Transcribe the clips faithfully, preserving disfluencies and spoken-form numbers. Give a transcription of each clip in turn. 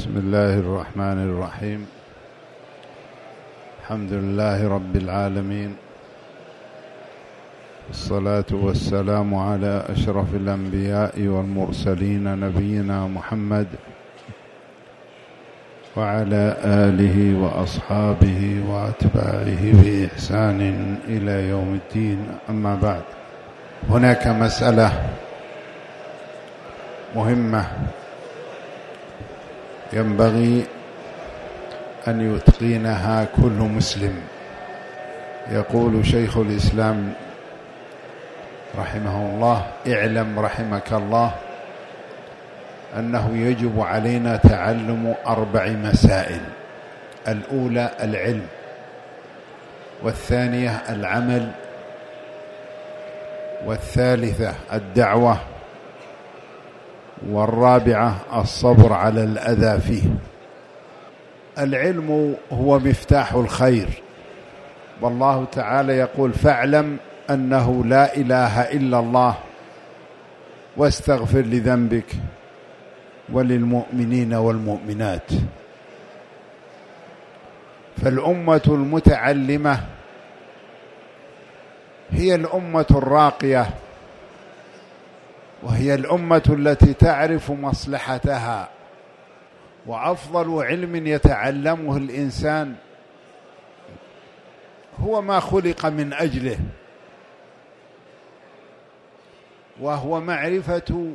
بسم الله الرحمن الرحيم. الحمد لله رب العالمين، الصلاة والسلام على أشرف الأنبياء والمرسلين نبينا محمد وعلى آله وأصحابه وأتباعه بإحسان إلى يوم الدين. أما بعد، هناك مسألة مهمة ينبغي أن يتقنها كل مسلم. يقول شيخ الإسلام رحمه الله: اعلم رحمك الله أنه يجب علينا تعلم أربع مسائل: الأولى العلم، والثانية العمل، والثالثة الدعوة، والرابعة الصبر على الأذى فيه. العلم هو مفتاح الخير، والله تعالى يقول: فاعلم أنه لا إله إلا الله واستغفر لذنبك وللمؤمنين والمؤمنات. فالأمة المتعلمة هي الأمة الراقية، وهي الأمة التي تعرف مصلحتها. وأفضل علم يتعلمه الإنسان هو ما خلق من أجله، وهو معرفة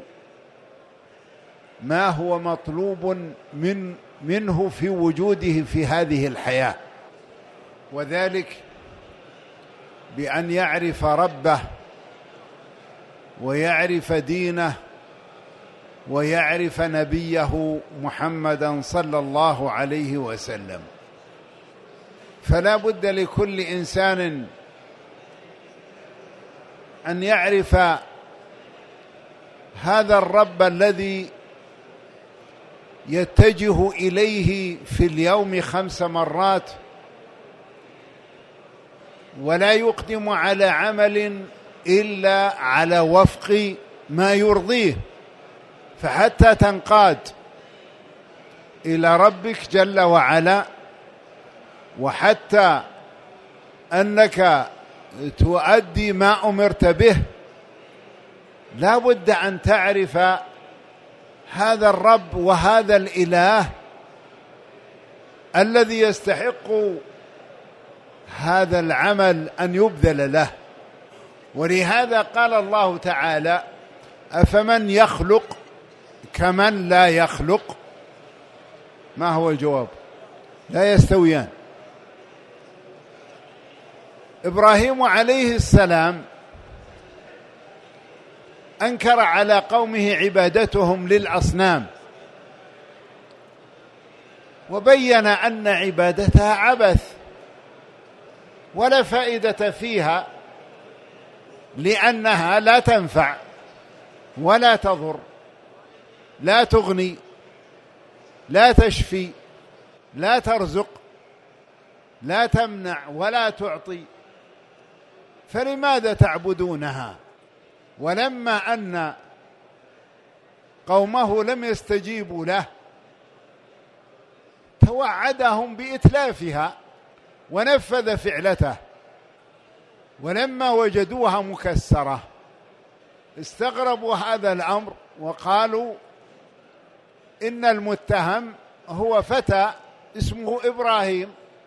ما هو مطلوب من منه في وجوده في هذه الحياة، وذلك بأن يعرف ربه ويعرف دينه ويعرف نبيه محمدا صلى الله عليه وسلم. فلا بد لكل إنسان أن يعرف هذا الرب الذي يتجه إليه في اليوم خمس مرات، ولا يقدم على عمل إلا على وفق ما يرضيه، فحتى تنقاد إلى ربك جل وعلا، وحتى أنك تؤدي ما أمرت به، لا بد أن تعرف هذا الرب وهذا الإله الذي يستحق هذا العمل أن يبذل له. ولهذا قال الله تعالى: أفمن يخلق كمن لا يخلق. ما هو الجواب؟ لا يستويان. إبراهيم عليه السلام أنكر على قومه عبادتهم للأصنام، وبين أن عبادتها عبث ولا فائدة فيها، لأنها لا تنفع ولا تضر، لا تغني، لا تشفي، لا ترزق، لا تمنع ولا تعطي، فلماذا تعبدونها؟ ولما أن قومه لم يستجيبوا له توعدهم بإتلافها ونفذ فعلته، ولما وجدوها مكسرة استغربوا هذا الأمر وقالوا إن المتهم هو فتى اسمه إبراهيم،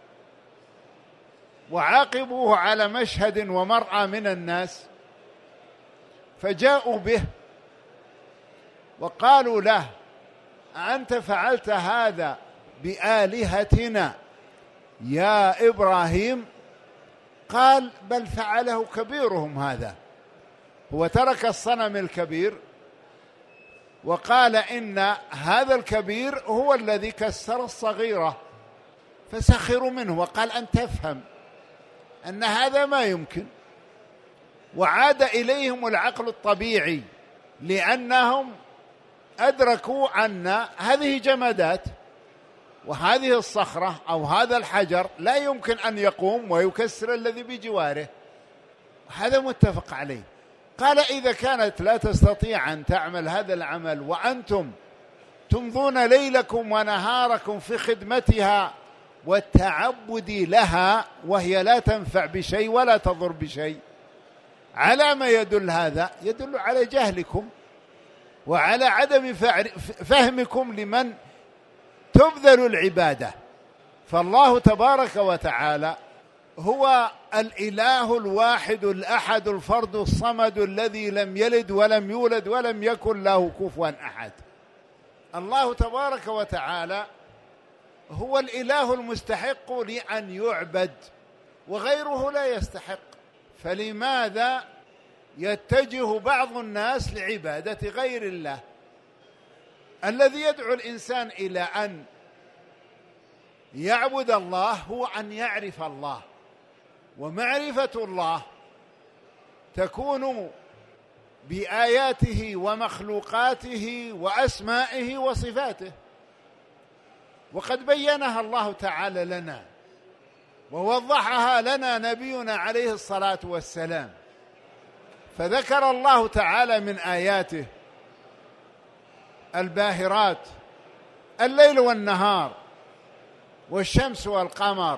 وعاقبوه على مشهد ومرأى من الناس، فجاءوا به وقالوا له: أنت فعلت هذا بآلهتنا يا إبراهيم؟ قال: بل فعله كبيرهم هذا. هو ترك الصنم الكبير وقال إن هذا الكبير هو الذي كسر الصغيرة، فسخروا منه، وقال: أن تفهم أن هذا ما يمكن. وعاد إليهم العقل الطبيعي، لأنهم أدركوا أن هذه جمادات، وهذه الصخرة أو هذا الحجر لا يمكن أن يقوم ويكسر الذي بجواره، هذا متفق عليه. قال: إذا كانت لا تستطيع أن تعمل هذا العمل وأنتم تمضون ليلكم ونهاركم في خدمتها والتعبد لها وهي لا تنفع بشيء ولا تضر بشيء. على ما يدل هذا؟ يدل على جهلكم وعلى عدم فهمكم لمن تبذل العبادة. فالله تبارك وتعالى هو الإله الواحد الأحد الفرد الصمد الذي لم يلد ولم يولد ولم يكن له كفوا أحد. الله تبارك وتعالى هو الإله المستحق لأن يعبد وغيره لا يستحق. فلماذا يتجه بعض الناس لعبادة غير الله؟ الذي يدعو الإنسان إلى أن يعبد الله هو أن يعرف الله، ومعرفة الله تكون بآياته ومخلوقاته وأسمائه وصفاته، وقد بينها الله تعالى لنا ووضحها لنا نبينا عليه الصلاة والسلام. فذكر الله تعالى من آياته الباهرات الليل والنهار والشمس والقمر،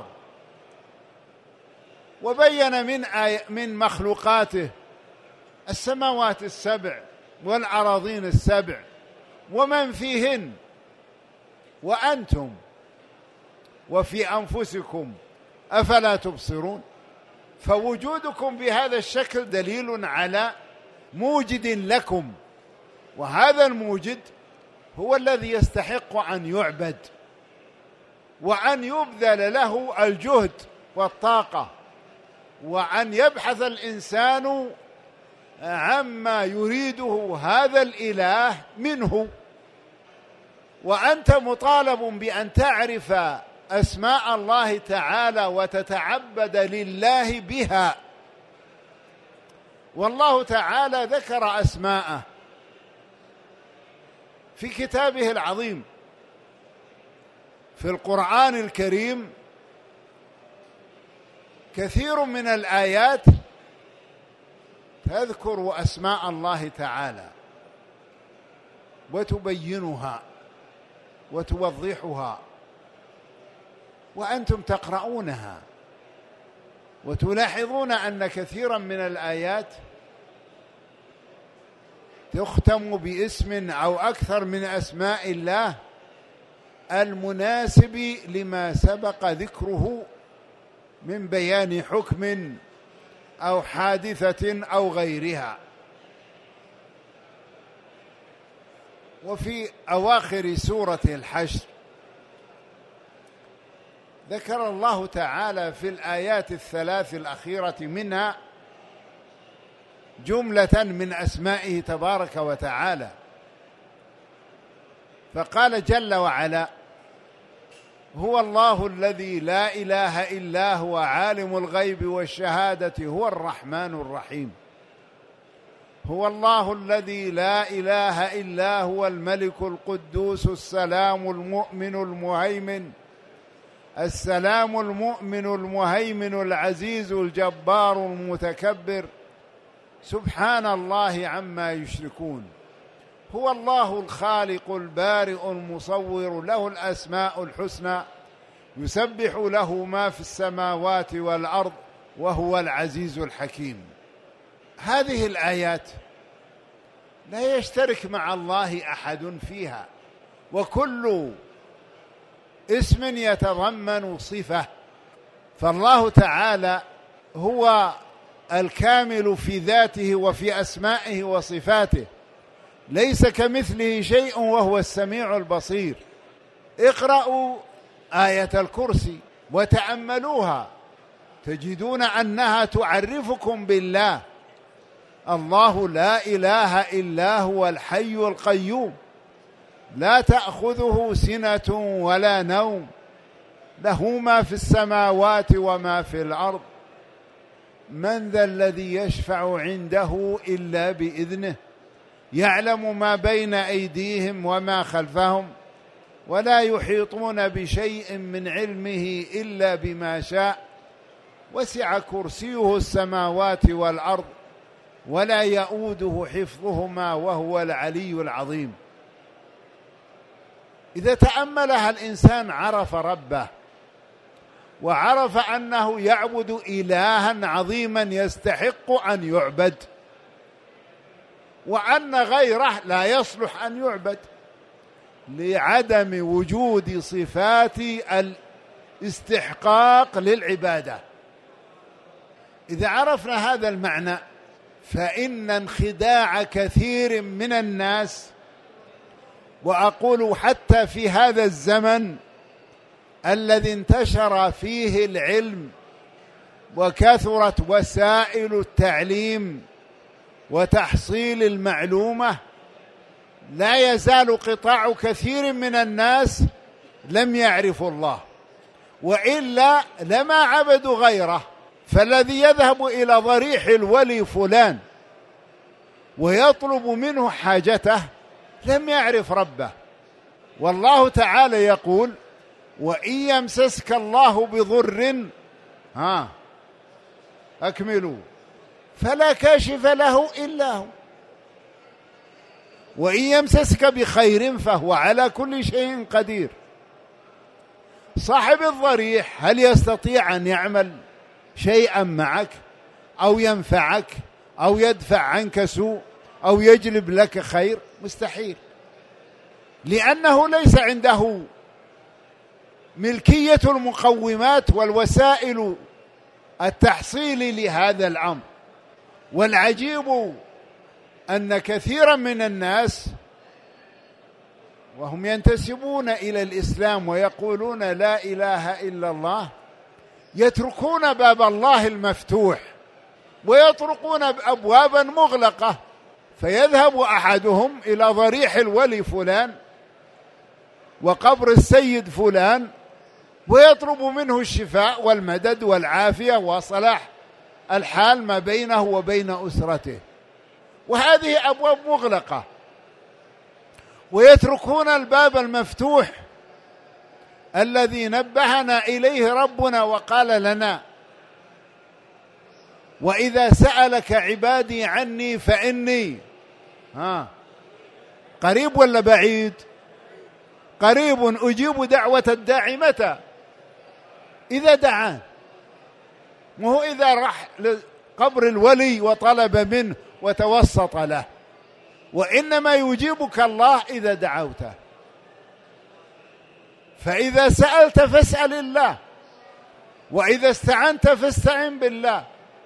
وبين من آي من مخلوقاته السماوات السبع والأراضين السبع ومن فيهن وأنتم وفي أنفسكم أفلا تبصرون. فوجودكم بهذا الشكل دليل على موجد لكم، وهذا الموجد هو الذي يستحق أن يعبد وأن يبذل له الجهد والطاقة، وأن يبحث الإنسان عما يريده هذا الإله منه. وأنت مطالب بأن تعرف أسماء الله تعالى وتتعبد لله بها. والله تعالى ذكر أسماءه في كتابه العظيم في القرآن الكريم. كثير من الآيات تذكر أسماء الله تعالى وتبينها وتوضحها، وأنتم تقرؤونها وتلاحظون أن كثيرا من الآيات تختم باسم أو أكثر من أسماء الله المناسب لما سبق ذكره من بيان حكم أو حادثة أو غيرها. وفي أواخر سورة الحشر ذكر الله تعالى في الآيات الثلاث الأخيرة منها جملة من أسمائه تبارك وتعالى، فقال جل وعلا: هو الله الذي لا إله إلا هو عالم الغيب والشهادة هو الرحمن الرحيم. هو الله الذي لا إله إلا هو الملك القدوس السلام المؤمن المهيمن السلام المؤمن المهيمن العزيز الجبار المتكبر سبحان الله عما يشركون. هو الله الخالق البارئ المصور له الأسماء الحسنى يسبح له ما في السماوات والأرض وهو العزيز الحكيم. هذه الآيات لا يشترك مع الله أحد فيها، وكل اسم يتضمن صفة. فالله تعالى هو الكامل في ذاته وفي أسمائه وصفاته، ليس كمثله شيء وهو السميع البصير. اقرأوا آية الكرسي وتأملوها تجدون أنها تعرفكم بالله. الله لا إله إلا هو الحي القيوم لا تأخذه سنة ولا نوم له ما في السماوات وما في الأرض من ذا الذي يشفع عنده إلا بإذنه يعلم ما بين أيديهم وما خلفهم ولا يحيطون بشيء من علمه إلا بما شاء وسع كرسيه السماوات والأرض ولا يؤوده حفظهما وهو العلي العظيم. إذا تأملها الإنسان عرف ربه، وعرف أنه يعبد إلها عظيما يستحق أن يعبد، وأن غيره لا يصلح أن يعبد لعدم وجود صفات الاستحقاق للعبادة. إذا عرفنا هذا المعنى فإن انخداع كثير من الناس، وأقول حتى في هذا الزمن الذي انتشر فيه العلم وكثرت وسائل التعليم وتحصيل المعلومة، لا يزال قطاع كثير من الناس لم يعرفوا الله، وإلا لما عبدوا غيره. فالذي يذهب إلى ضريح الولي فلان ويطلب منه حاجته لم يعرف ربه. والله تعالى يقول: وإن يمسسك الله بضر ها أكملوا فلا كاشف له إلا هو، وإن يمسسك بخير فهو على كل شيء قدير. صاحب الضريح هل يستطيع أن يعمل شيئا معك أو ينفعك أو يدفع عنك سوء أو يجلب لك خير؟ مستحيل، لأنه ليس عنده ملكية المقومات والوسائل التحصيل لهذا الأمر. والعجيب أن كثيرا من الناس وهم ينتسبون إلى الإسلام ويقولون لا إله إلا الله يتركون باب الله المفتوح ويطرقون أبوابا مغلقة، فيذهب أحدهم إلى ضريح الولي فلان وقبر السيد فلان ويطلب منه الشفاء والمدد والعافية وصلاح الحال ما بينه وبين أسرته، وهذه أبواب مغلقة، ويتركون الباب المفتوح الذي نبهنا إليه ربنا وقال لنا: وإذا سألك عبادي عني فإني ها قريب ولا بعيد؟ قريب أجيب دعوة الداعي متى؟ إذا دعان. وهو إذا راح لقبر الولي وطلب منه وتوسط له، وإنما يجيبك الله إذا دعوته. فإذا سألت فاسأل الله، وإذا استعنت فاستعن بالله،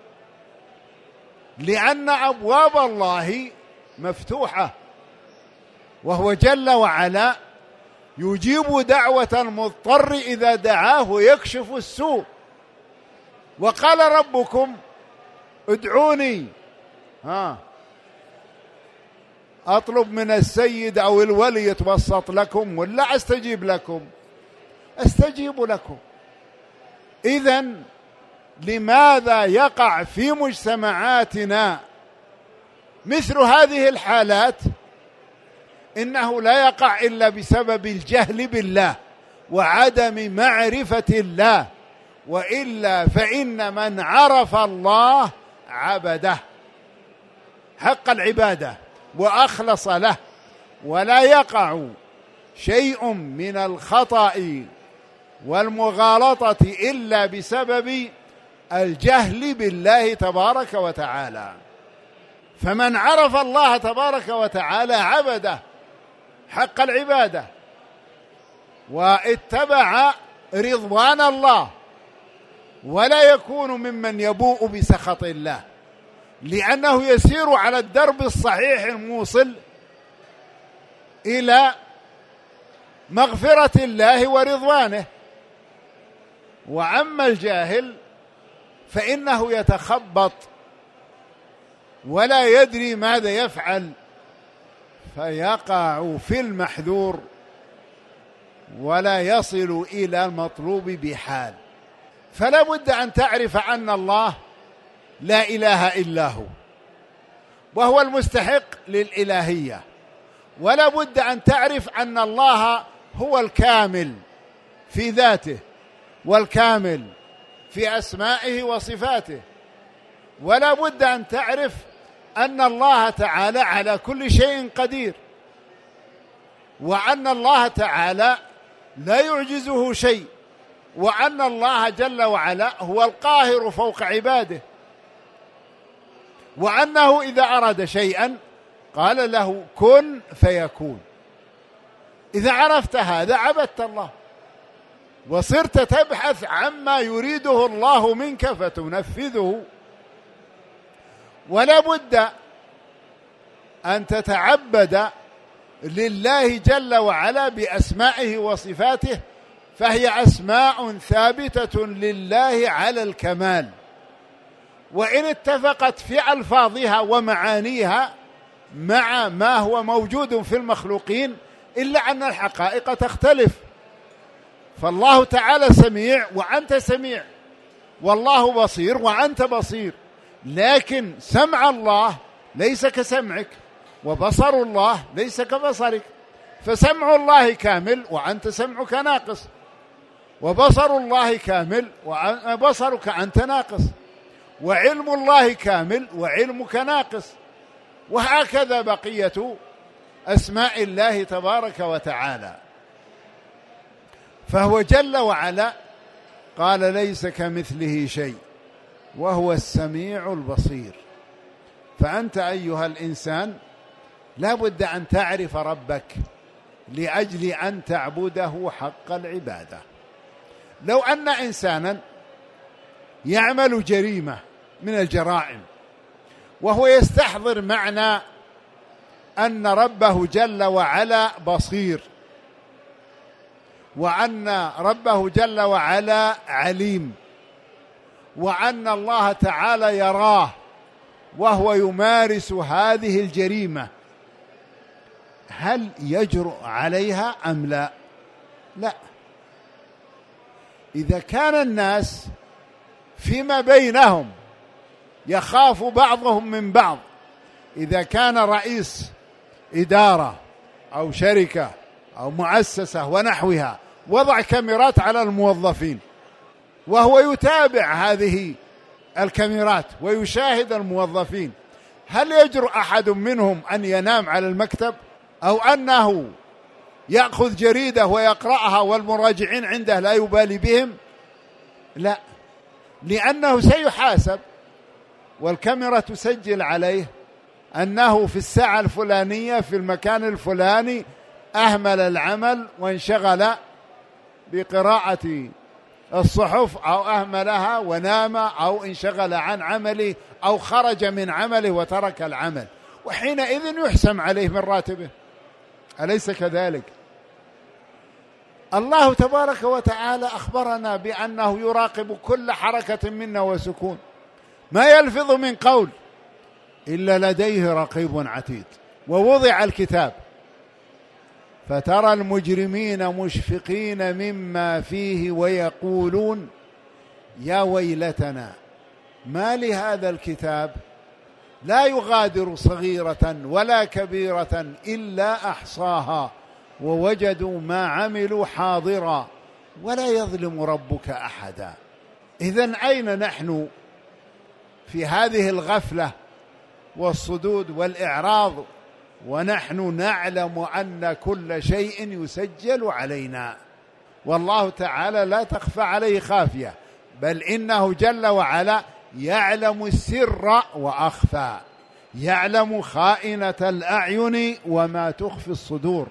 لأن أبواب الله مفتوحة، وهو جل وعلا يجيب دعوة المضطر إذا دعاه ويكشف السوء. وقال ربكم ادعوني ها أطلب من السيد أو الولي يتوسط لكم ولا أستجيب لكم؟ أستجيب لكم. إذن لماذا يقع في مجتمعاتنا مثل هذه الحالات؟ إنه لا يقع إلا بسبب الجهل بالله وعدم معرفة الله، وإلا فإن من عرف الله عبده حق العبادة وأخلص له، ولا يقع شيء من الخطأ والمغالطة إلا بسبب الجهل بالله تبارك وتعالى. فمن عرف الله تبارك وتعالى عبده حق العبادة واتبع رضوان الله، ولا يكون ممن يبوء بسخط الله، لأنه يسير على الدرب الصحيح الموصل إلى مغفرة الله ورضوانه. وأما الجاهل فإنه يتخبط ولا يدري ماذا يفعل، فيقع في المحذور ولا يصل إلى المطلوب بحال. فلا بد أن تعرف أن الله لا إله إلا هو، وهو المستحق للإلهية، ولا بد أن تعرف أن الله هو الكامل في ذاته والكامل في أسمائه وصفاته، ولا بد أن تعرف أن الله تعالى على كل شيء قدير، وأن الله تعالى لا يعجزه شيء، وأن الله جل وعلا هو القاهر فوق عباده، وأنه إذا أراد شيئا قال له كن فيكون. إذا عرفت هذا عبدت الله وصرت تبحث عما يريده الله منك فتنفذه. ولا بد أن تتعبد لله جل وعلا بأسمائه وصفاته، فهي أسماء ثابتة لله على الكمال، وإن اتفقت في ألفاظها ومعانيها مع ما هو موجود في المخلوقين إلا أن الحقائق تختلف. فالله تعالى سميع وأنت سميع، والله بصير وأنت بصير، لكن سمع الله ليس كسمعك، وبصر الله ليس كبصرك، فسمع الله كامل وأنت سمعك ناقص، وبصر الله كامل وبصرك أنت ناقص، وعلم الله كامل وعلمك ناقص، وهكذا بقية أسماء الله تبارك وتعالى. فهو جل وعلا قال ليس كمثله شيء وهو السميع البصير. فأنت أيها الإنسان لا بد أن تعرف ربك لأجل أن تعبده حق العبادة. لو أن إنسانا يعمل جريمة من الجرائم وهو يستحضر معنى أن ربه جل وعلا بصير، وأن ربه جل وعلا عليم، وأن الله تعالى يراه وهو يمارس هذه الجريمة، هل يجرؤ عليها أم لا؟ لا. إذا كان الناس فيما بينهم يخاف بعضهم من بعض، إذا كان رئيس إدارة أو شركة أو مؤسسة ونحوها وضع كاميرات على الموظفين وهو يتابع هذه الكاميرات ويشاهد الموظفين، هل يجرؤ أحد منهم أن ينام على المكتب أو أنه يأخذ جريدة ويقرأها والمراجعين عنده لا يبالي بهم؟ لا، لأنه سيحاسب والكاميرا تسجل عليه أنه في الساعة الفلانية في المكان الفلاني أهمل العمل وانشغل بقراءة الصحف أو أهملها ونام أو انشغل عن عمله أو خرج من عمله وترك العمل، وحينئذ يحسم عليه من راتبه. أليس كذلك؟ الله تبارك وتعالى أخبرنا بأنه يراقب كل حركة منا وسكون، ما يلفظ من قول إلا لديه رقيب عتيد. ووضع الكتاب فترى المجرمين مشفقين مما فيه ويقولون يا ويلتنا ما لهذا الكتاب لا يغادر صغيرة ولا كبيرة إلا أحصاها ووجدوا ما عملوا حاضرا ولا يظلم ربك أحدا. إذن أين نحن في هذه الغفلة والصدود والإعراض ونحن نعلم أن كل شيء يسجل علينا، والله تعالى لا تخفى عليه خافية، بل إنه جل وعلا يعلم السر وأخفى، يعلم خائنة الأعين وما تخفي الصدور،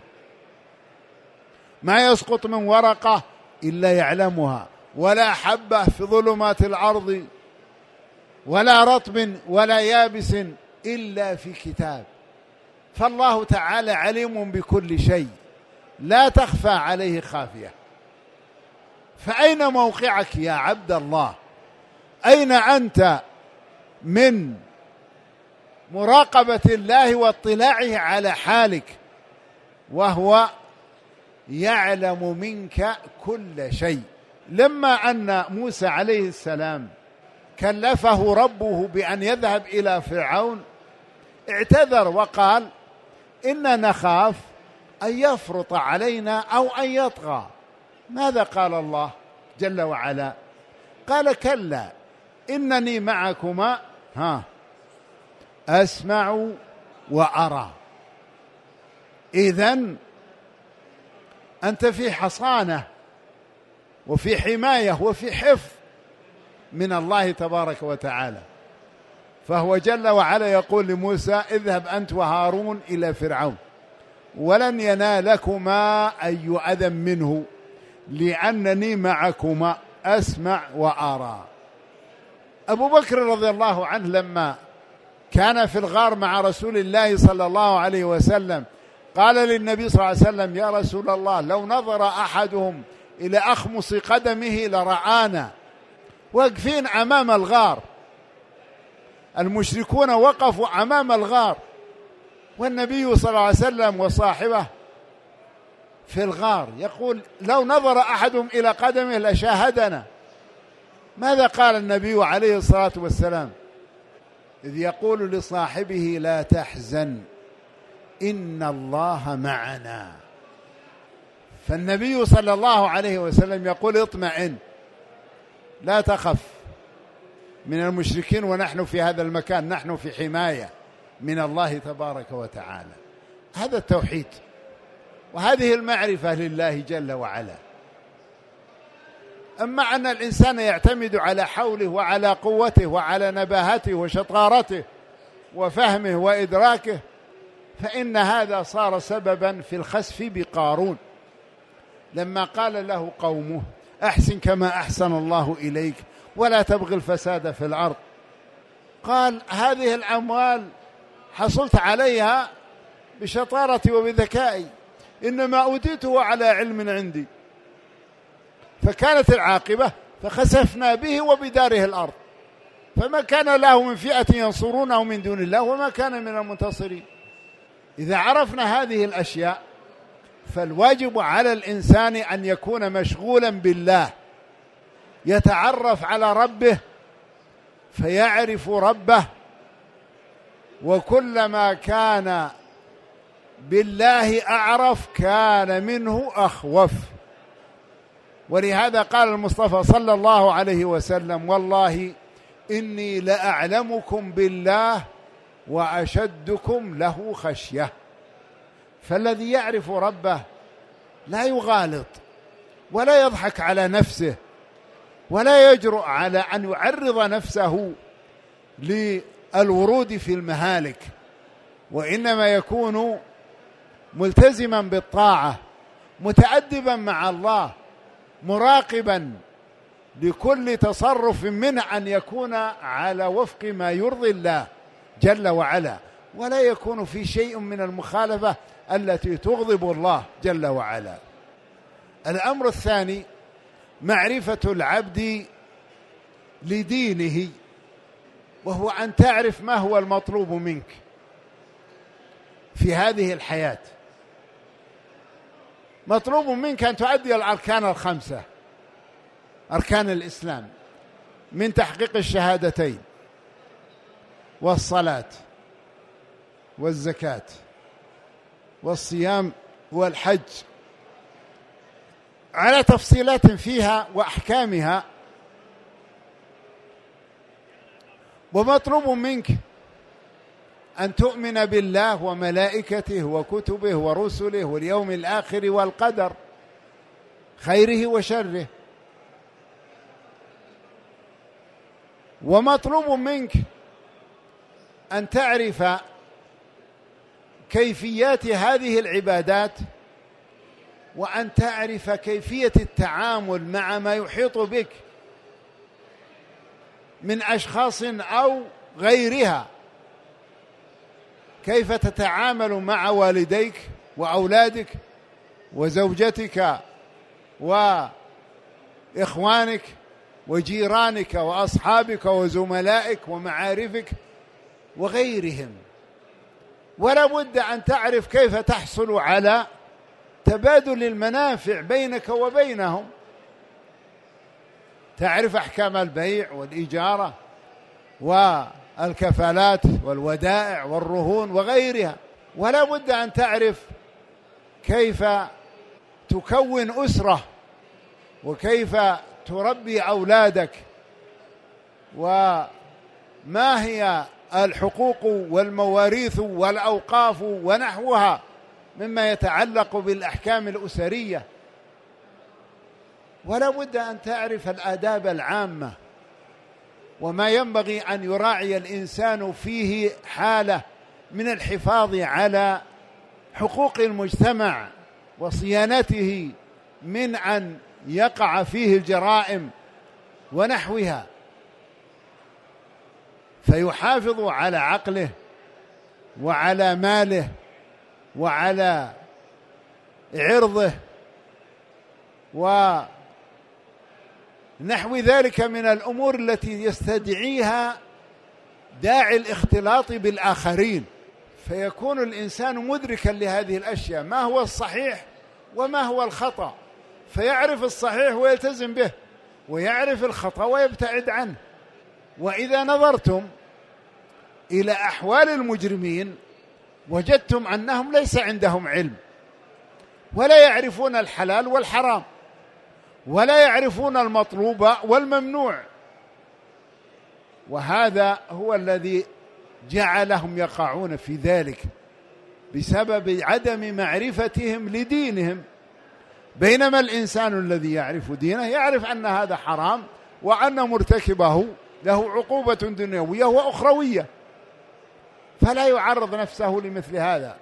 ما يسقط من ورقة إلا يعلمها، ولا حبة في ظلمات الأرض ولا رطب ولا يابس إلا في كتاب. فالله تعالى عليم بكل شيء لا تخفى عليه خافية. فأين موقعك يا عبد الله؟ أين أنت من مراقبة الله واطلاعه على حالك وهو يعلم منك كل شيء؟ لما أن موسى عليه السلام كلفه ربه بأن يذهب إلى فرعون اعتذر وقال إننا نخاف أن يفرط علينا أو أن يطغى. ماذا قال الله جل وعلا؟ قال كلا إنني معكما ها أسمع وأرى. إذن أنت في حصانة وفي حماية وفي حفظ من الله تبارك وتعالى. فهو جل وعلا يقول لموسى: اذهب أنت وهارون إلى فرعون ولن ينالكما أي أذى منه لأنني معكما أسمع وأرى. أبو بكر رضي الله عنه لما كان في الغار مع رسول الله صلى الله عليه وسلم قال للنبي صلى الله عليه وسلم: يا رسول الله، لو نظر أحدهم إلى أخمص قدمه لرآنا. واقفين أمام الغار، المشركون وقفوا أمام الغار والنبي صلى الله عليه وسلم وصاحبه في الغار، يقول: لو نظر أحدهم إلى قدمه لشاهدنا. ماذا قال النبي عليه الصلاة والسلام إذ يقول لصاحبه: لا تحزن إن الله معنا؟ فالنبي صلى الله عليه وسلم يقول: اطمئن، لا تخف من المشركين، ونحن في هذا المكان، نحن في حماية من الله تبارك وتعالى. هذا التوحيد وهذه المعرفة لله جل وعلا. أما أن الإنسان يعتمد على حوله وعلى قوته وعلى نباهته وشطارته وفهمه وإدراكه، فإن هذا صار سببا في الخسف بقارون لما قال له قومه: أحسن كما أحسن الله إليك ولا تبغي الفساد في الأرض. قال: هذه الأموال حصلت عليها بشطارتي وبذكائي، إنما أوتيته على علم عندي. فكانت العاقبة فخسفنا به وبداره الأرض، فما كان له من فئة ينصرونه من دون الله وما كان من المنتصرين. إذا عرفنا هذه الأشياء فالواجب على الإنسان أن يكون مشغولا بالله، يتعرف على ربه فيعرف ربه، وكلما كان بالله أعرف كان منه أخوف. ولهذا قال المصطفى صلى الله عليه وسلم: والله إني لأعلمكم بالله وأشدكم له خشية. فالذي يعرف ربه لا يغالط ولا يضحك على نفسه ولا يجرؤ على أن يعرض نفسه للورود في المهالك، وإنما يكون ملتزما بالطاعة، متأدبا مع الله، مراقبا لكل تصرف منه أن يكون على وفق ما يرضي الله جل وعلا، ولا يكون في شيء من المخالفة التي تغضب الله جل وعلا. الأمر الثاني معرفة العبد لدينه، وهو أن تعرف ما هو المطلوب منك في هذه الحياة. مطلوب منك أن تؤدي الأركان الخمسة، أركان الإسلام، من تحقيق الشهادتين والصلاة والزكاة والصيام والحج، على تفصيلات فيها وأحكامها. ومطلوب منك أن تؤمن بالله وملائكته وكتبه ورسله واليوم الآخر والقدر خيره وشره. ومطلوب منك أن تعرف كيفيات هذه العبادات، وأن تعرف كيفية التعامل مع ما يحيط بك من أشخاص أو غيرها، كيف تتعامل مع والديك وأولادك وزوجتك وإخوانك وجيرانك وأصحابك وزملائك ومعارفك وغيرهم. ولا بد أن تعرف كيف تحصل على تبادل المنافع بينك وبينهم، تعرف أحكام البيع والإجارة والكفالات والودائع والرهون وغيرها. ولا بد أن تعرف كيف تكون أسرة وكيف تربي أولادك، وما هي الحقوق والمواريث والأوقاف ونحوها مما يتعلق بالأحكام الأسرية. ولا بد أن تعرف الآداب العامة وما ينبغي أن يراعي الإنسان فيه حالة من الحفاظ على حقوق المجتمع وصيانته من أن يقع فيه الجرائم ونحوها، فيحافظ على عقله وعلى ماله وعلى عرضه ونحو ذلك من الأمور التي يستدعيها داعي الاختلاط بالآخرين، فيكون الإنسان مدركا لهذه الأشياء، ما هو الصحيح وما هو الخطأ، فيعرف الصحيح ويلتزم به، ويعرف الخطأ ويبتعد عنه. وإذا نظرتم إلى أحوال المجرمين وجدتم أنهم ليس عندهم علم، ولا يعرفون الحلال والحرام، ولا يعرفون المطلوب والممنوع، وهذا هو الذي جعلهم يقعون في ذلك بسبب عدم معرفتهم لدينهم. بينما الإنسان الذي يعرف دينه يعرف أن هذا حرام وأن مرتكبه له عقوبة دنيوية وأخروية، فلا يعرض نفسه لمثل هذا.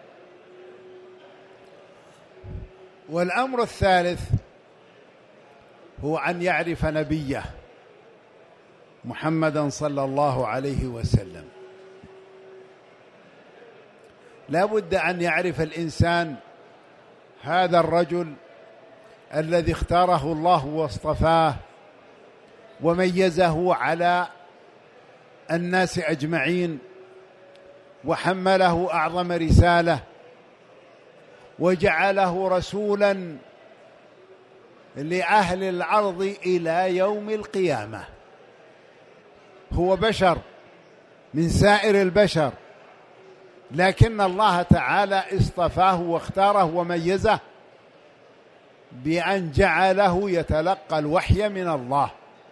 والأمر الثالث هو أن يعرف نبيه محمدا صلى الله عليه وسلم. لا بد أن يعرف الإنسان هذا الرجل الذي اختاره الله واصطفاه وميزه على الناس أجمعين، وحمله أعظم رسالة، وجعله رسولا لأهل الأرض إلى يوم القيامة. هو بشر من سائر البشر، لكن الله تعالى اصطفاه واختاره وميزه بأن جعله يتلقى الوحي من الله،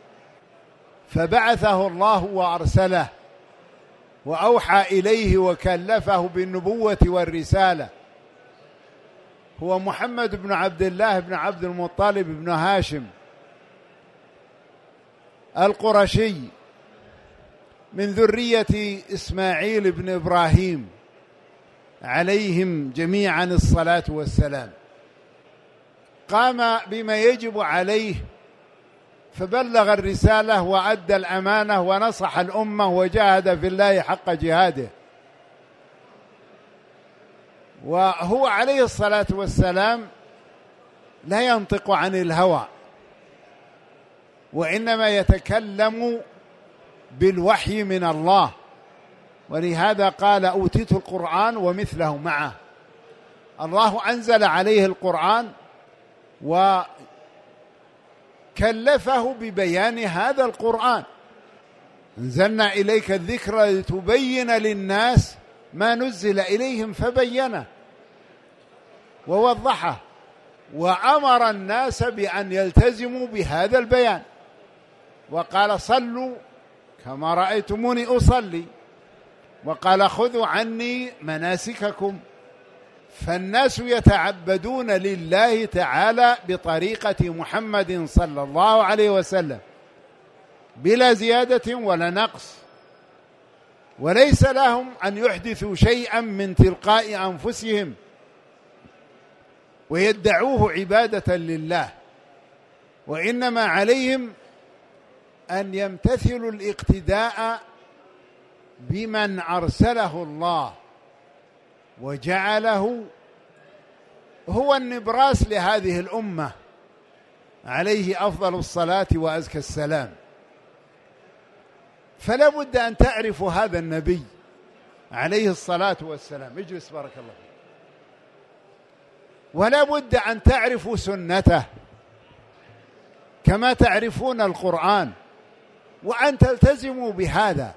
فبعثه الله وأرسله وأوحى إليه وكلفه بالنبوة والرسالة. هو محمد بن عبد الله بن عبد المطلب بن هاشم القرشي من ذرية إسماعيل بن إبراهيم عليهم جميعا الصلاة والسلام. قام بما يجب عليه فبلغ الرسالة وأدى الأمانة ونصح الأمة وجاهد في الله حق جهاده. وهو عليه الصلاة والسلام لا ينطق عن الهوى، وإنما يتكلم بالوحي من الله، ولهذا قال أوتيت القرآن ومثله معه. الله أنزل عليه القرآن وكلفه ببيان هذا القرآن. أنزلنا إليك الذكر لتبين للناس ما نزل إليهم فبينه ووضحه، وأمر الناس بأن يلتزموا بهذا البيان، وقال صلوا كما رأيتموني أصلي، وقال خذوا عني مناسككم. فالناس يتعبدون لله تعالى بطريقة محمد صلى الله عليه وسلم بلا زيادة ولا نقص، وليس لهم أن يحدثوا شيئا من تلقاء أنفسهم ويدعوه عبادة لله، وإنما عليهم أن يمتثلوا الاقتداء بمن أرسله الله وجعله هو النبراس لهذه الأمة، عليه أفضل الصلاة وأزكى السلام. فلا بد أن تعرفوا هذا النبي عليه الصلاة والسلام. اجلس بارك الله فيك. ولا بد أن تعرفوا سنته كما تعرفون القرآن، وأن تلتزموا بهذا.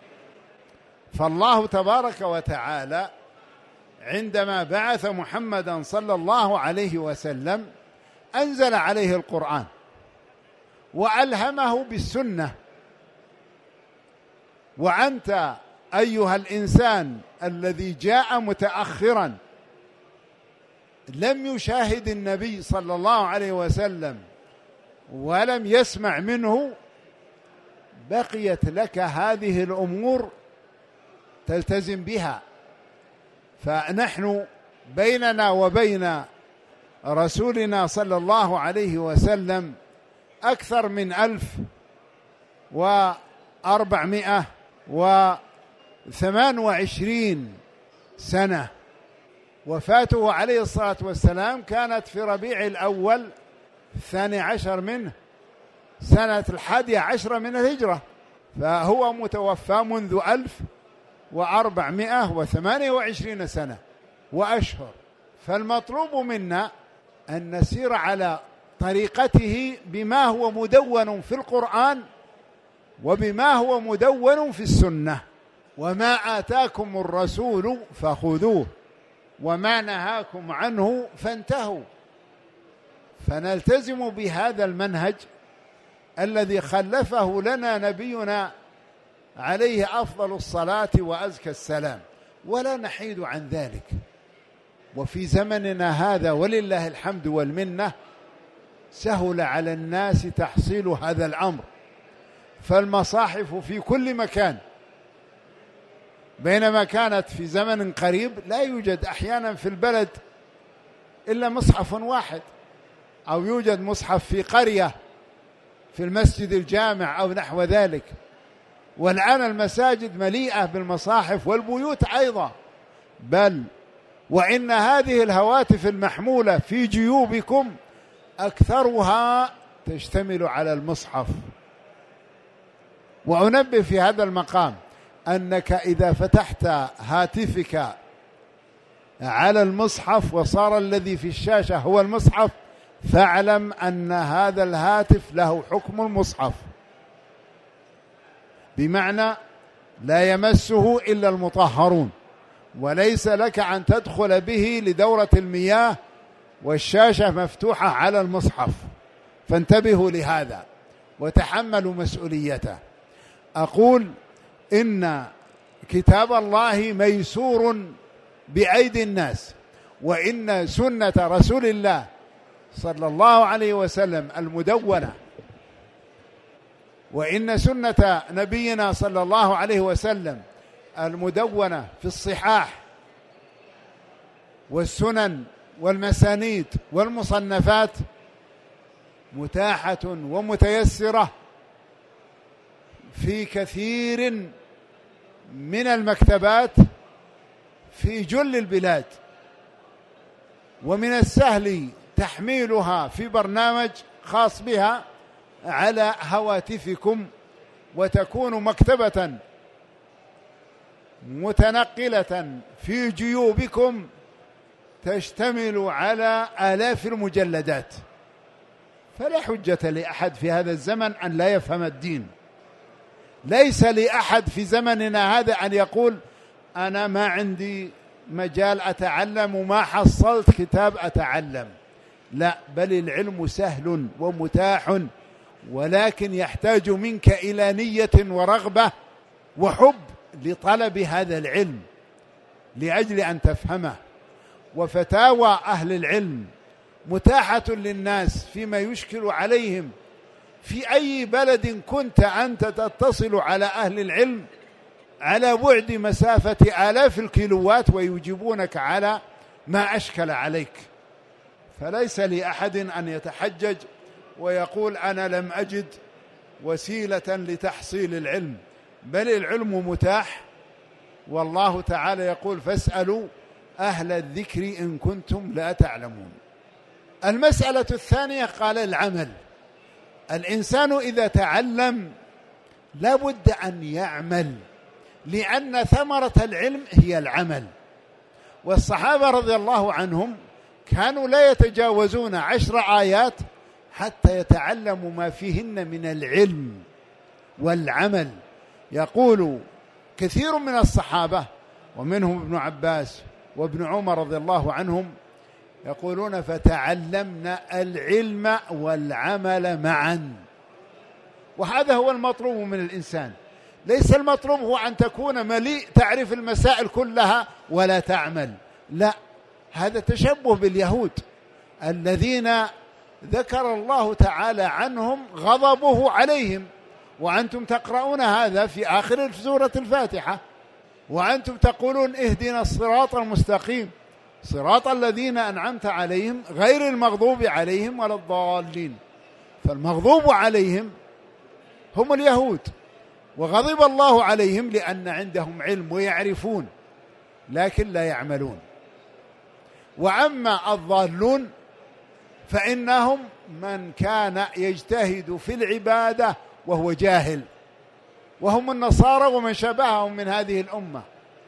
فالله تبارك وتعالى عندما بعث محمدا صلى الله عليه وسلم أنزل عليه القرآن وألهمه بالسنة. وأنت أيها الإنسان الذي جاء متأخرا لم يشاهد النبي صلى الله عليه وسلم ولم يسمع منه بقيت لك هذه الأمور تلتزم بها. فنحن بيننا وبين رسولنا صلى الله عليه وسلم أكثر من ألف وأربعمائة وثمان وعشرين سنة. وفاته عليه الصلاة والسلام كانت في ربيع الأول الثاني عشر منه سنة الحادية عشرة من الهجرة، فهو متوفى منذ ألف وأربعمائة وثمانية وعشرين سنة وأشهر. فالمطلوب منا أن نسير على طريقته بما هو مدون في القرآن وبما هو مدون في السنة. وما آتاكم الرسول فخذوه وما نهاكم عنه فانتهوا. فنلتزم بهذا المنهج الذي خلفه لنا نبينا عليه أفضل الصلاة وأزكى السلام، ولا نحيد عن ذلك. وفي زمننا هذا ولله الحمد والمنة سهل على الناس تحصيل هذا الأمر، فالمصاحف في كل مكان، بينما كانت في زمن قريب لا يوجد أحيانا في البلد إلا مصحف واحد، أو يوجد مصحف في قرية في المسجد الجامع أو نحو ذلك. والآن المساجد مليئة بالمصاحف والبيوت أيضا، بل وإن هذه الهواتف المحمولة في جيوبكم أكثرها تشتمل على المصحف. وأنبه في هذا المقام أنك إذا فتحت هاتفك على المصحف وصار الذي في الشاشة هو المصحف، فاعلم أن هذا الهاتف له حكم المصحف، بمعنى لا يمسه إلا المطهرون، وليس لك أن تدخل به لدورة المياه والشاشة مفتوحة على المصحف. فانتبهوا لهذا وتحملوا مسؤوليته. أقول إن كتاب الله ميسور بأيدي الناس، وإن سنة رسول الله صلى الله عليه وسلم المدونة، وإن سنة نبينا صلى الله عليه وسلم المدونة في الصحاح والسنن والمسانيد والمصنفات متاحة ومتيسرة في كثير من المكتبات في جل البلاد، ومن السهل تحميلها في برنامج خاص بها على هواتفكم، وتكون مكتبة متنقلة في جيوبكم تشتمل على آلاف المجلدات. فلا حجة لأحد في هذا الزمن أن لا يفهم الدين. ليس لأحد في زمننا هذا أن يقول أنا ما عندي مجال أتعلم وما حصلت كتاب أتعلم. لا، بل العلم سهل ومتاح، ولكن يحتاج منك إلى نية ورغبة وحب لطلب هذا العلم لأجل أن تفهمه. وفتاوى أهل العلم متاحة للناس فيما يشكل عليهم في أي بلد كنت أنت تتصل على أهل العلم على بعد مسافة آلاف الكيلوات، ويجيبونك على ما أشكل عليك. فليس لأحد أن يتحجج ويقول أنا لم أجد وسيلة لتحصيل العلم، بل العلم متاح. والله تعالى يقول فاسألوا أهل الذكر إن كنتم لا تعلمون. المسألة الثانية قال العمل. الإنسان إذا تعلم لا بد أن يعمل، لأن ثمرة العلم هي العمل. والصحابة رضي الله عنهم كانوا لا يتجاوزون عشر آيات حتى يتعلموا ما فيهن من العلم والعمل. يقول كثير من الصحابة ومنهم ابن عباس وابن عمر رضي الله عنهم يقولون فتعلمنا العلم والعمل معا. وهذا هو المطلوب من الإنسان. ليس المطلوب هو أن تكون مليء تعرف المسائل كلها ولا تعمل، لا، هذا تشبه باليهود الذين ذكر الله تعالى عنهم غضبه عليهم، وأنتم تقرؤون هذا في آخر سورة الفاتحة، وأنتم تقولون اهدنا الصراط المستقيم صراط الذين أنعمت عليهم غير المغضوب عليهم ولا الضالين. فالمغضوب عليهم هم اليهود، وغضب الله عليهم لأن عندهم علم ويعرفون لكن لا يعملون. وأما الضالون فإنهم من كان يجتهد في العبادة وهو جاهل، وهم النصارى ومن شبههم من هذه الأمة.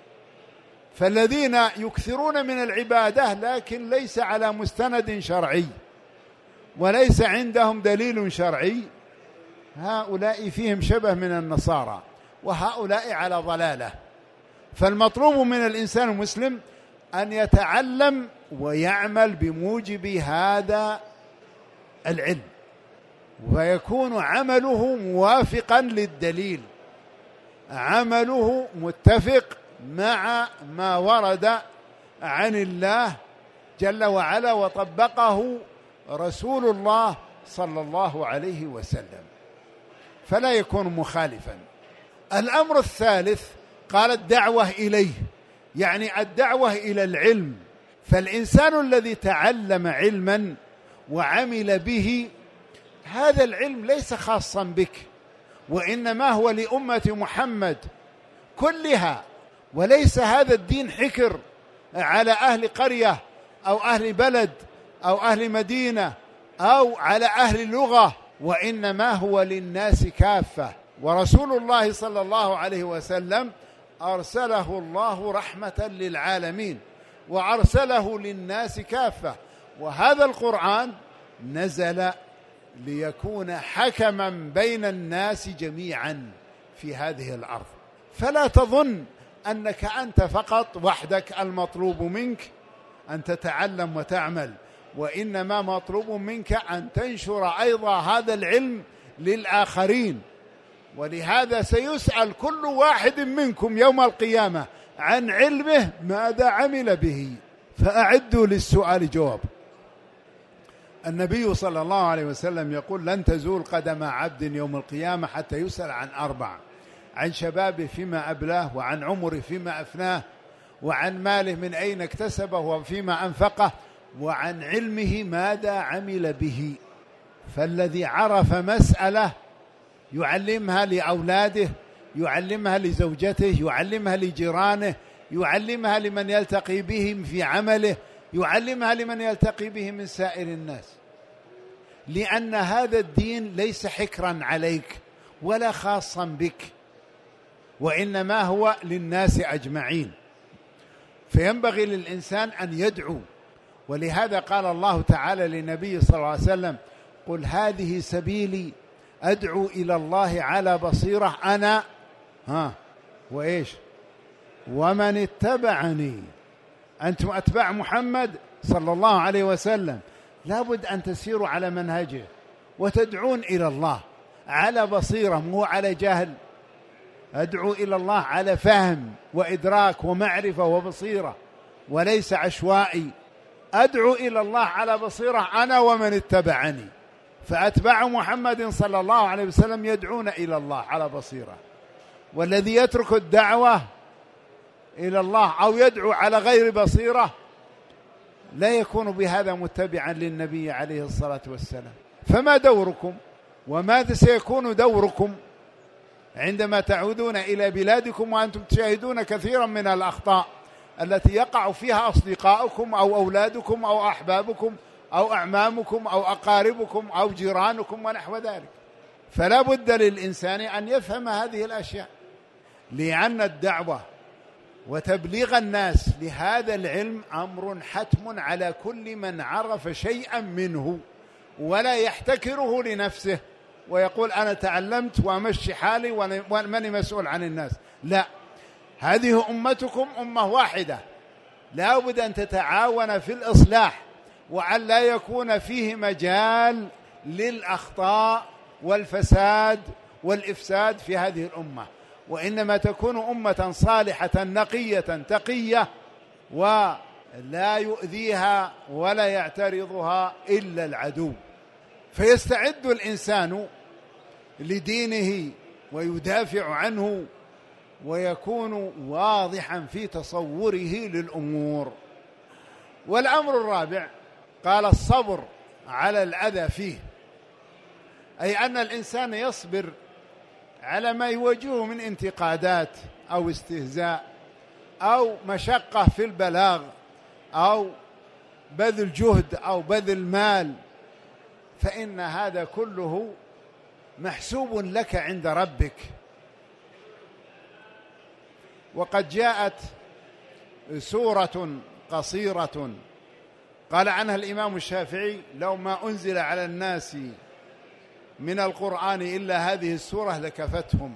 فالذين يكثرون من العبادة لكن ليس على مستند شرعي وليس عندهم دليل شرعي، هؤلاء فيهم شبه من النصارى، وهؤلاء على ضلالة. فالمطلوب من الإنسان المسلم أن يتعلم ويعمل بموجب هذا العلم، ويكون عمله موافقا للدليل، عمله متفق مع ما ورد عن الله جل وعلا وطبقه رسول الله صلى الله عليه وسلم، فلا يكون مخالفا. الأمر الثالث قال الدعوة إليه، يعني الدعوة إلى العلم. فالإنسان الذي تعلم علما وعمل به، هذا العلم ليس خاصا بك، وإنما هو لأمة محمد كلها، وليس هذا الدين حكر على أهل قرية أو أهل بلد أو أهل مدينة أو على أهل اللغة، وإنما هو للناس كافة. ورسول الله صلى الله عليه وسلم أرسله الله رحمة للعالمين، وأرسله للناس كافة. وهذا القرآن نزل ليكون حكما بين الناس جميعا في هذه الأرض. فلا تظن أنك أنت فقط وحدك المطلوب منك أن تتعلم وتعمل، وإنما مطلوب منك أن تنشر أيضا هذا العلم للآخرين. ولهذا سيسأل كل واحد منكم يوم القيامة عن علمه ماذا عمل به، فأعدوا للسؤال جواب. النبي صلى الله عليه وسلم يقول: لن تزول قدم عبد يوم القيامة حتى يسأل عن أربع: عن شبابه فيما أبلاه، وعن عمره فيما أفناه، وعن ماله من أين اكتسبه وفيما أنفقه، وعن علمه ماذا عمل به. فالذي عرف مسألة يعلمها لأولاده، يعلمها لزوجته، يعلمها لجيرانه، يعلمها لمن يلتقي بهم في عمله، يعلمها لمن يلتقي به من سائر الناس، لأن هذا الدين ليس حكرا عليك ولا خاصا بك، وإنما هو للناس أجمعين. فينبغي للإنسان أن يدعو. ولهذا قال الله تعالى للنبي صلى الله عليه وسلم: قل هذه سبيلي أدعو إلى الله على بصيرة أنا ها وإيش ومن اتبعني. أنتم أتباع محمد صلى الله عليه وسلم، لابد أن تسيروا على منهجه وتدعون إلى الله على بصيرة، مو على جهل. أدعو إلى الله على فهم وإدراك ومعرفة وبصيرة، وليس عشوائي. أدعو إلى الله على بصيرة أنا ومن اتبعني. فأتباع محمد صلى الله عليه وسلم يدعون إلى الله على بصيرة. والذي يترك الدعوة إلى الله أو يدعو على غير بصيرة لا يكون بهذا متبعا للنبي عليه الصلاة والسلام. فما دوركم وماذا سيكون دوركم عندما تعودون إلى بلادكم وأنتم تشاهدون كثيرا من الأخطاء التي يقع فيها أصدقاؤكم أو أولادكم أو أحبابكم أو أعمامكم أو أقاربكم أو جيرانكم ونحو ذلك؟ فلا بد للإنسان أن يفهم هذه الأشياء، لأن الدعوة وتبليغ الناس لهذا العلم أمر حتم على كل من عرف شيئا منه، ولا يحتكره لنفسه ويقول أنا تعلمت وأمشي حالي وماني مسؤول عن الناس. لا، هذه أمتكم أمة واحدة، لا بد أن تتعاون في الإصلاح، وأن لا يكون فيه مجال للأخطاء والفساد والإفساد في هذه الأمة، وإنما تكون أمة صالحة نقية تقية، ولا يؤذيها ولا يعترضها إلا العدو. فيستعد الإنسان لدينه ويدافع عنه ويكون واضحا في تصوره للأمور. والأمر الرابع قال الصبر على الأذى فيه، أي أن الإنسان يصبر على ما يواجهه من انتقادات أو استهزاء أو مشقة في البلاغ أو بذل جهد أو بذل مال، فإن هذا كله محسوب لك عند ربك. وقد جاءت سورة قصيرة قال عنها الإمام الشافعي: لو ما أنزل على الناس من القرآن إلا هذه السورة لكفتهم.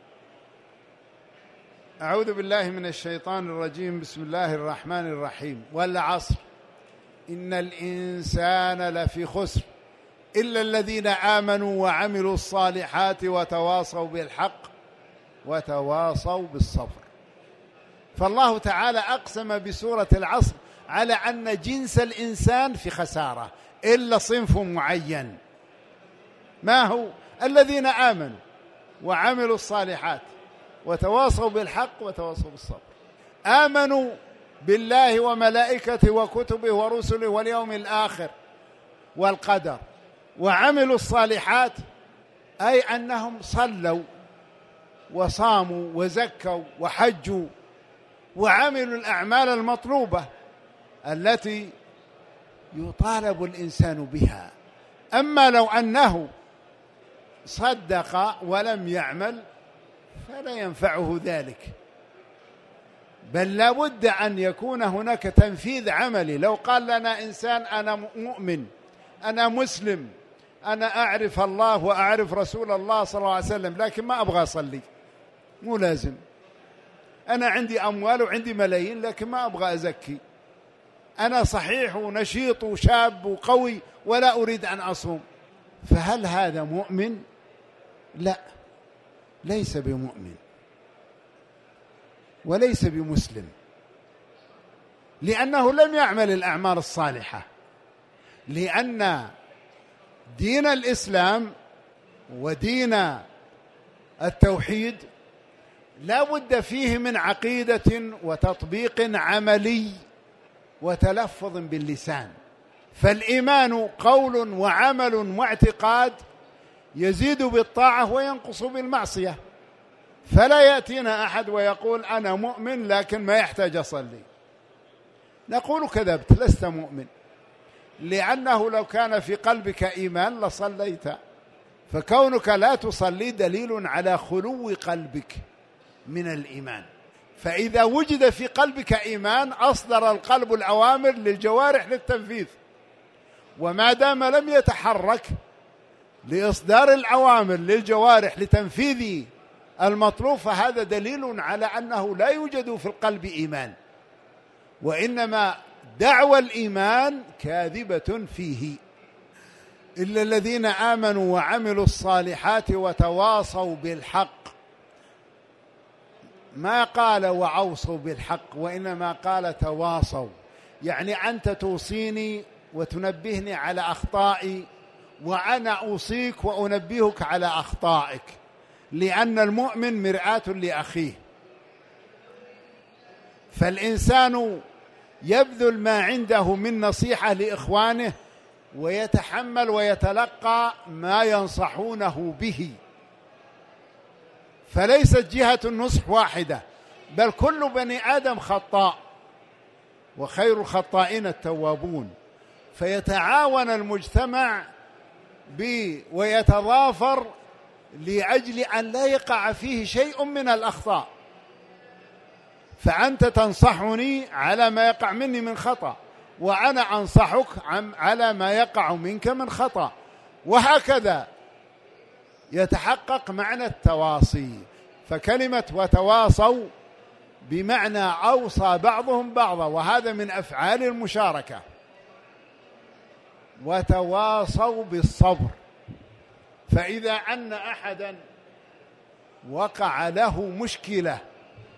أعوذ بالله من الشيطان الرجيم. بسم الله الرحمن الرحيم. والعصر إن الإنسان لفي خسر إلا الذين آمنوا وعملوا الصالحات وتواصوا بالحق وتواصوا بالصبر. فالله تعالى أقسم بسورة العصر على أن جنس الإنسان في خسارة إلا صنف معين، ما هو؟ الذين آمنوا وعملوا الصالحات وتواصوا بالحق وتواصوا بالصبر. آمنوا بالله وملائكته وكتبه ورسله واليوم الآخر والقدر، وعملوا الصالحات أي أنهم صلوا وصاموا وزكوا وحجوا وعملوا الأعمال المطلوبة التي يطالب الإنسان بها. أما لو أنه صدق ولم يعمل فلا ينفعه ذلك، بل لا بد أن يكون هناك تنفيذ عملي. لو قال لنا إنسان أنا مؤمن، أنا مسلم، أنا أعرف الله وأعرف رسول الله صلى الله عليه وسلم، لكن ما أبغى أصلي، مو لازم. أنا عندي أموال وعندي ملايين لكن ما أبغى أزكي. أنا صحيح ونشيط وشاب وقوي ولا أريد أن أصوم، فهل هذا مؤمن؟ لا، ليس بمؤمن وليس بمسلم، لأنه لم يعمل الأعمال الصالحة. لأن دين الإسلام ودين التوحيد لا بد فيه من عقيدة وتطبيق عملي وتلفظ باللسان. فالإيمان قول وعمل واعتقاد يزيد بالطاعة وينقص بالمعصية. فلا يأتينا أحد ويقول أنا مؤمن لكن ما يحتاج أصلي، نقول كذبت، لست مؤمن، لأنه لو كان في قلبك إيمان لصليت. فكونك لا تصلي دليل على خلو قلبك من الإيمان. فإذا وجد في قلبك إيمان أصدر القلب الأوامر للجوارح للتنفيذ، وما دام لم يتحرك لإصدار الأوامر للجوارح لتنفيذ المطلوب فهذا دليل على أنه لا يوجد في القلب إيمان، وإنما دعوى الإيمان كاذبة فيه. إلا الذين آمنوا وعملوا الصالحات وتواصوا بالحق، ما قال وأوصوا بالحق وإنما قال تواصوا، يعني أنت توصيني وتنبهني على أخطائي وأنا أوصيك وأنبهك على أخطائك، لأن المؤمن مرآة لأخيه. فالإنسان يبذل ما عنده من نصيحة لإخوانه ويتحمل ويتلقى ما ينصحونه به، فليست جهة النصح واحدة، بل كل بني آدم خطاء وخير الخطائين التوابون. فيتعاون المجتمع ب ويتضافر لأجل أن لا يقع فيه شيء من الأخطاء. فأنت تنصحني على ما يقع مني من خطأ، وأنا أنصحك على ما يقع منك من خطأ، وهكذا يتحقق معنى التواصي. فكلمة وتواصوا بمعنى أوصى بعضهم بعضا، وهذا من أفعال المشاركة. وتواصوا بالصبر، فإذا أن أحدا وقع له مشكلة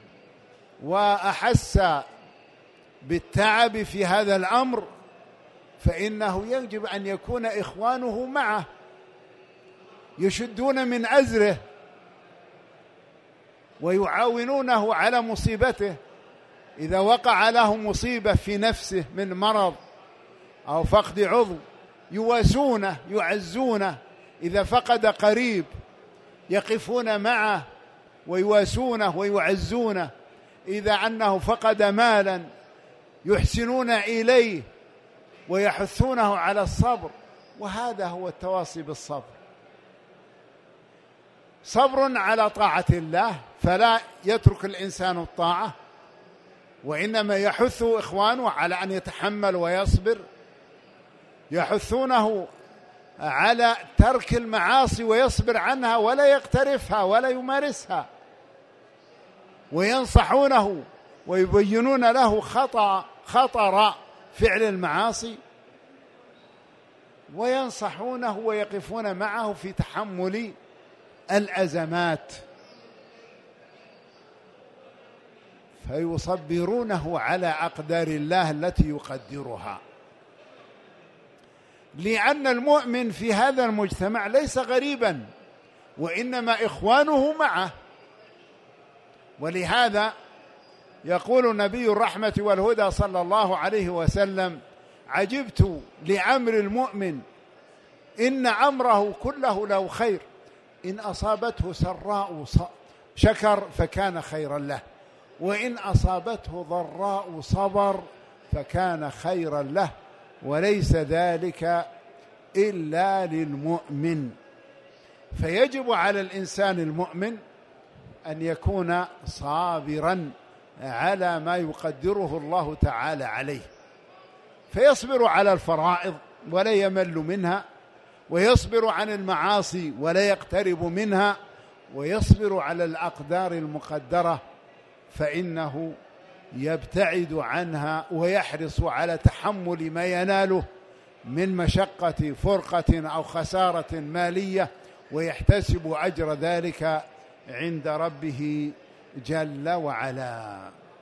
وأحس بالتعب في هذا الأمر فإنه يجب أن يكون إخوانه معه يشدون من أزره ويعاونونه على مصيبته. إذا وقع له مصيبة في نفسه من مرض أو فقد عضو يواسونه يعزونه، إذا فقد قريب يقفون معه ويواسونه ويعزونه، إذا أنه فقد مالا يحسنون إليه ويحثونه على الصبر. وهذا هو التواصي بالصبر، صبر على طاعة الله، فلا يترك الإنسان الطاعة وإنما يحث إخوانه على أن يتحمل ويصبر، يحثونه على ترك المعاصي ويصبر عنها ولا يقترفها ولا يمارسها، وينصحونه ويبينون له خطأ خطر فعل المعاصي، وينصحونه ويقفون معه في تحمل الأزمات، فيصبرونه على أقدار الله التي يقدرها. لأن المؤمن في هذا المجتمع ليس غريبا، وإنما إخوانه معه. ولهذا يقول نبي الرحمة والهدى صلى الله عليه وسلم: عجبت لأمر المؤمن إن أمره كله له خير، إن أصابته سراء شكر فكان خيرا له، وإن أصابته ضراء صبر فكان خيرا له، وليس ذلك إلا للمؤمن. فيجب على الإنسان المؤمن أن يكون صابرا على ما يقدره الله تعالى عليه، فيصبر على الفرائض ولا يمل منها، ويصبر عن المعاصي ولا يقترب منها، ويصبر على الأقدار المقدرة فإنه يبتعد عنها ويحرص على تحمل ما يناله من مشقة فرقة أو خسارة مالية، ويحتسب أجر ذلك عند ربه جل وعلا.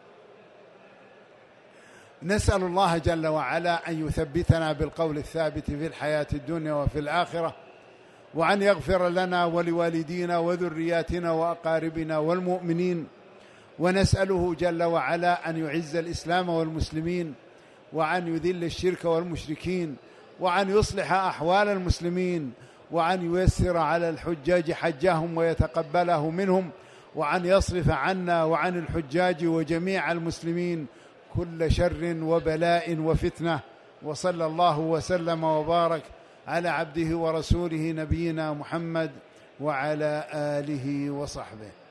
نسأل الله جل وعلا أن يثبتنا بالقول الثابت في الحياة الدنيا وفي الآخرة، وأن يغفر لنا ولوالدينا وذرياتنا وأقاربنا والمؤمنين. ونسأله جل وعلا أن يعز الإسلام والمسلمين، وأن يذل الشرك والمشركين، وأن يصلح أحوال المسلمين، وأن ييسر على الحجاج حجهم ويتقبله منهم، وأن يصرف عنا وعن الحجاج وجميع المسلمين كل شر وبلاء وفتنة. وصلى الله وسلم وبارك على عبده ورسوله نبينا محمد وعلى آله وصحبه.